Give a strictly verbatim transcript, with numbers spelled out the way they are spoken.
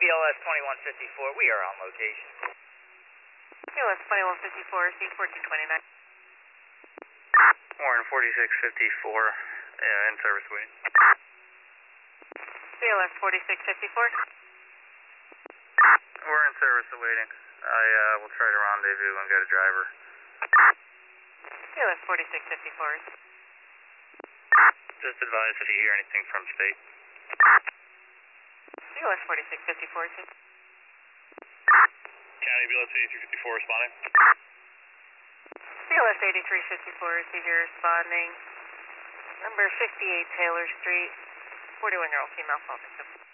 P L S twenty-one fifty-four, we are on location. P L S twenty-one fifty-four, C fourteen twenty-nine. Warren forty-six fifty-four, yeah, in service waiting. P L S forty-six fifty-four. We're in service awaiting. I uh, will try to rendezvous and get a driver. P L S forty-six fifty-four. Just advise if you hear anything from state. P L S forty-six fifty-four. County B L S eighty-three fifty-four responding. P L S eighty-three fifty-four, see here responding. Number fifty-eight Taylor Street, forty-one year old female phone victim.